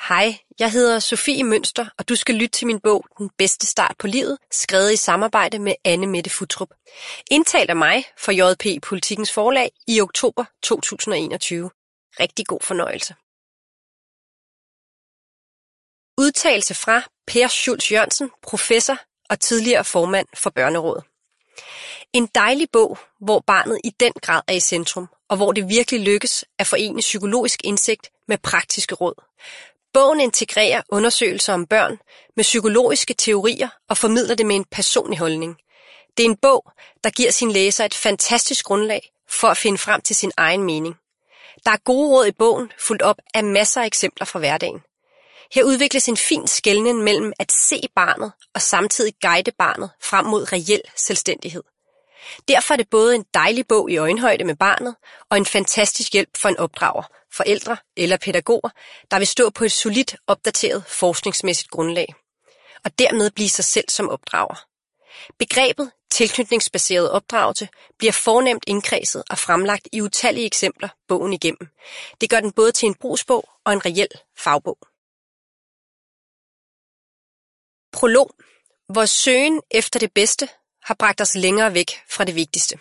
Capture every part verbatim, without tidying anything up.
Hej, jeg hedder Sofie Mønster, og du skal lytte til min bog Den bedste start på livet, skrevet i samarbejde med Anne Mette Futtrup. Indtalt af mig for J P Politikens Forlag i oktober to tusind og enogtyve. Rigtig god fornøjelse. Udtalelse fra Per Schultz Jørgensen, professor og tidligere formand for Børnerådet. En dejlig bog, hvor barnet i den grad er i centrum, og hvor det virkelig lykkes at forene psykologisk indsigt med praktiske råd. Bogen integrerer undersøgelser om børn med psykologiske teorier og formidler det med en personlig holdning. Det er en bog, der giver sin læser et fantastisk grundlag for at finde frem til sin egen mening. Der er gode råd i bogen, fulgt op af masser af eksempler fra hverdagen. Her udvikles en fin skelnen mellem at se barnet og samtidig guide barnet frem mod reel selvstændighed. Derfor er det både en dejlig bog i øjenhøjde med barnet og en fantastisk hjælp for en opdrager, forældre eller pædagoger, der vil stå på et solidt opdateret forskningsmæssigt grundlag og dermed blive sig selv som opdrager. Begrebet tilknytningsbaseret opdragelse bliver fornemt indkredset og fremlagt i utallige eksempler bogen igennem. Det gør den både til en brugsbog og en reel fagbog. Prolog. Vores søgen efter det bedste har bragt os længere væk fra det vigtigste.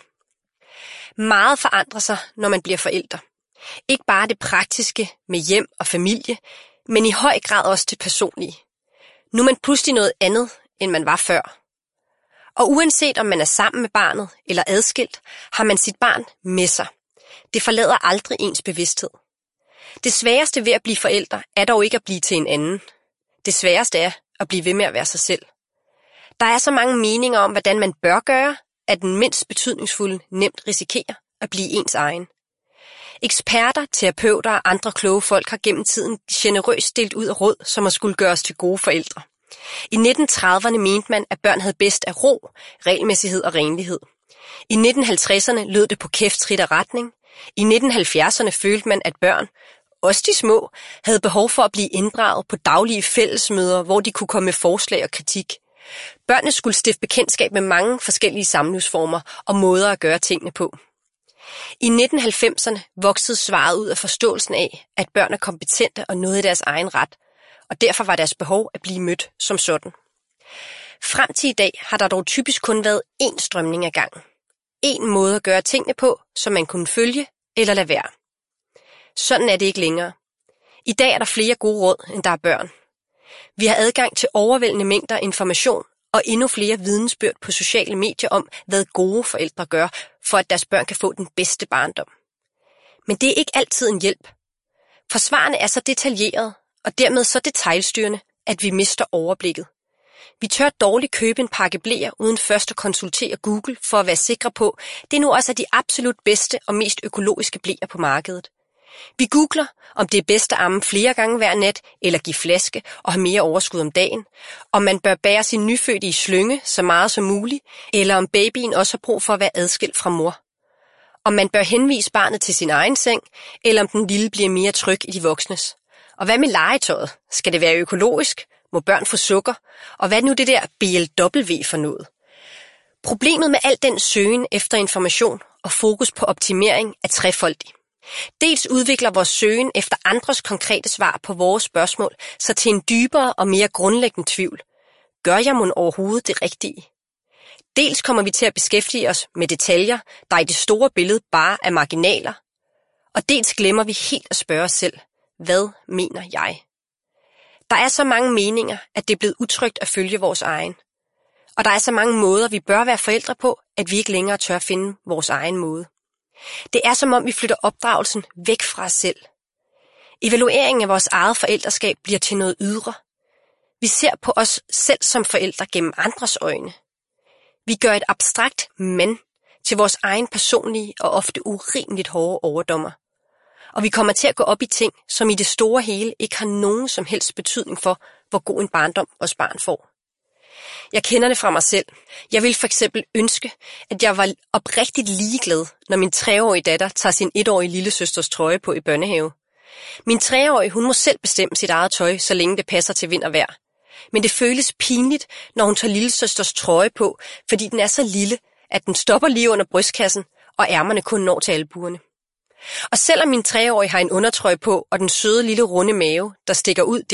Meget forandrer sig, når man bliver forældre. Ikke bare det praktiske med hjem og familie, men i høj grad også det personlige. Nu er man pludselig noget andet, end man var før. Og uanset om man er sammen med barnet eller adskilt, har man sit barn med sig. Det forlader aldrig ens bevidsthed. Det sværeste ved at blive forældre er dog ikke at blive til en anden. Det sværeste er at blive ved med at være sig selv. Der er så mange meninger om, hvordan man bør gøre, at den mindst betydningsfulde nemt risikerer at blive ens egen. Eksperter, terapeuter og andre kloge folk har gennem tiden generøst delt ud af råd, som at skulle gøre os til gode forældre. I nitten trediverne mente man, at børn havde bedst af ro, regelmæssighed og renlighed. I nitten halvtredserne lød det på kæft, trit og retning. I nitten halvfjerdserne følte man, at børn, også de små, havde behov for at blive inddraget på daglige fællesmøder, hvor de kunne komme med forslag og kritik. Børnene skulle stifte bekendtskab med mange forskellige samlivsformer og måder at gøre tingene på. I nitten halvfemserne voksede svaret ud af forståelsen af, at børn er kompetente og nåede deres egen ret, og derfor var deres behov at blive mødt som sådan. Frem til i dag har der dog typisk kun været én strømning ad gangen. Én måde at gøre tingene på, som man kunne følge eller lade være. Sådan er det ikke længere. I dag er der flere gode råd, end der er børn. Vi har adgang til overvældende mængder information og endnu flere vidensbyrd på sociale medier om, hvad gode forældre gør, for at deres børn kan få den bedste barndom. Men det er ikke altid en hjælp. For svarene er så detaljeret og dermed så detailstyrende, at vi mister overblikket. Vi tør dårligt købe en pakke bleer uden først at konsultere Google for at være sikre på, at det nu også er de absolut bedste og mest økologiske bleer på markedet. Vi googler, om det er bedst at amme flere gange hver nat, eller give flaske og have mere overskud om dagen, om man bør bære sin nyfødte i slynge så meget som muligt, eller om babyen også har brug for at være adskilt fra mor. Om man bør henvise barnet til sin egen seng, eller om den lille bliver mere tryg i de voksnes. Og hvad med legetøjet? Skal det være økologisk? Må børn få sukker? Og hvad er nu det der B L W for noget? Problemet med al den søgen efter information og fokus på optimering er trefoldig. Dels udvikler vores søgen efter andres konkrete svar på vores spørgsmål så til en dybere og mere grundlæggende tvivl. Gør jeg mon overhovedet det rigtige? Dels kommer vi til at beskæftige os med detaljer, der i det store billede bare er marginaler. Og dels glemmer vi helt at spørge os selv, hvad mener jeg? Der er så mange meninger, at det er blevet utrygt at følge vores egen. Og der er så mange måder, vi bør være forældre på, at vi ikke længere tør finde vores egen måde. Det er som om vi flytter opdragelsen væk fra os selv. Evalueringen af vores eget forældreskab bliver til noget ydre. Vi ser på os selv som forældre gennem andres øjne. Vi gør et abstrakt men til vores egen personlige og ofte urimeligt hårde overdommer. Og vi kommer til at gå op i ting, som i det store hele ikke har nogen som helst betydning for, hvor god en barndom vores barn får. Jeg kender det fra mig selv. Jeg vil for eksempel ønske, at jeg var oprigtigt ligeglad, når min treårige datter tager sin etårige lillesøsters trøje på i børnehave. Min treårige, hun må selv bestemme sit eget tøj, så længe det passer til vind og vejr. Men det føles pinligt, når hun tager lillesøsters trøje på, fordi den er så lille, at den stopper lige under brystkassen, og ærmerne kun når til albuerne. Og selvom min treårige har en undertrøje på, og den søde lille runde mave, der stikker ud